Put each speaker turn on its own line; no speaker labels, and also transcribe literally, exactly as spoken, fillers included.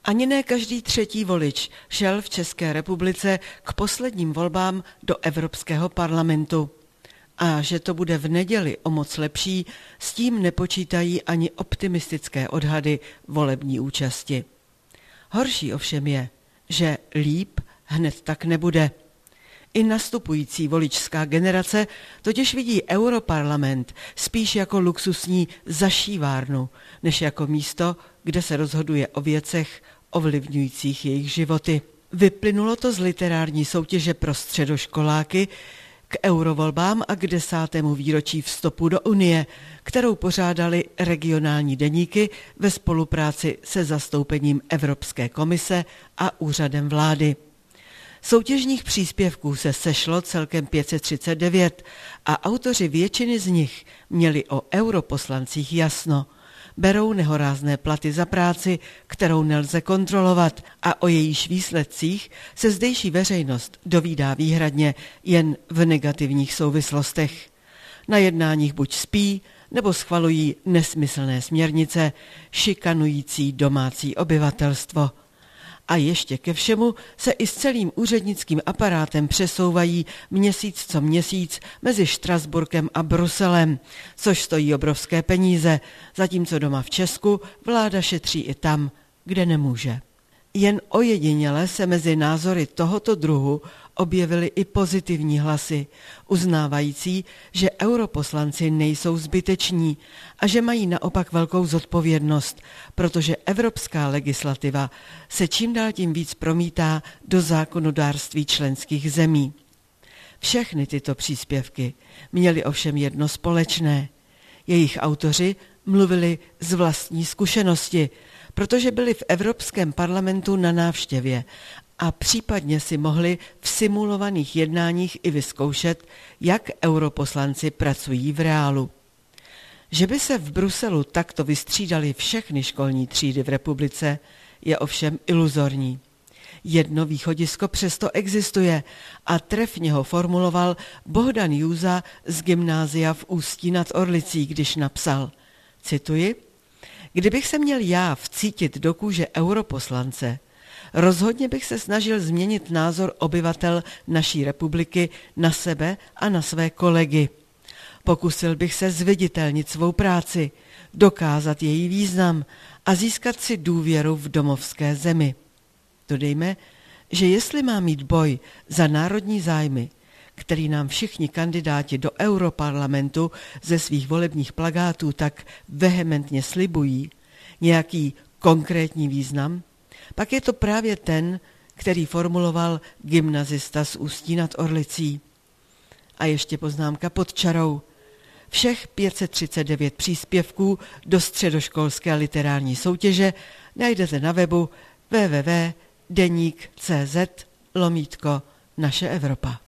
Ani ne každý třetí volič šel v České republice k posledním volbám do Evropského parlamentu. A že to bude v neděli o moc lepší, s tím nepočítají ani optimistické odhady volební účasti. Horší ovšem je, že líp hned tak nebude. I nastupující voličská generace totiž vidí Europarlament spíš jako luxusní zašívárnu, než jako místo, kde se rozhoduje o věcech ovlivňujících jejich životy. Vyplynulo to z literární soutěže pro středoškoláky k eurovolbám a k desátému výročí vstupu do Unie, kterou pořádali regionální deníky ve spolupráci se zastoupením Evropské komise a úřadem vlády. Soutěžních příspěvků se sešlo celkem pět set třicet devět a autoři většiny z nich měli o europoslancích jasno. Berou nehorázné platy za práci, kterou nelze kontrolovat, a o jejíž výsledcích se zdejší veřejnost dovídá výhradně jen v negativních souvislostech. Na jednáních buď spí, nebo schvalují nesmyslné směrnice, šikanující domácí obyvatelstvo. A ještě ke všemu se i s celým úřednickým aparátem přesouvají měsíc co měsíc mezi Štrasburkem a Bruselem, což stojí obrovské peníze, zatímco doma v Česku vláda šetří i tam, kde nemůže. Jen ojediněle se mezi názory tohoto druhu objevily i pozitivní hlasy, uznávající, že europoslanci nejsou zbyteční a že mají naopak velkou zodpovědnost, protože evropská legislativa se čím dál tím víc promítá do zákonodárství členských zemí. Všechny tyto příspěvky měly ovšem jedno společné. Jejich autoři mluvili z vlastní zkušenosti, protože byli v Evropském parlamentu na návštěvě a případně si mohli v simulovaných jednáních i vyzkoušet, jak europoslanci pracují v reálu. Že by se v Bruselu takto vystřídali všechny školní třídy v republice, je ovšem iluzorní. Jedno východisko přesto existuje a trefně ho formuloval Bohdan Júza z gymnázia v Ústí nad Orlicí, když napsal, cituji, kdybych se měl já vcítit do kůže europoslance, rozhodně bych se snažil změnit názor obyvatel naší republiky na sebe a na své kolegy. Pokusil bych se zviditelnit svou práci, dokázat její význam a získat si důvěru v domovské zemi. Dodejme, že jestli má mít boj za národní zájmy, který nám všichni kandidáti do Europarlamentu ze svých volebních plakátů tak vehementně slibují, nějaký konkrétní význam, pak je to právě ten, který formuloval gymnazista z Ústí nad Orlicí. A ještě poznámka pod čarou. Všech pět set třicet devět příspěvků do středoškolské literární soutěže najdete na webu w w w tečka deník tečka cz lomítko Naše Evropa.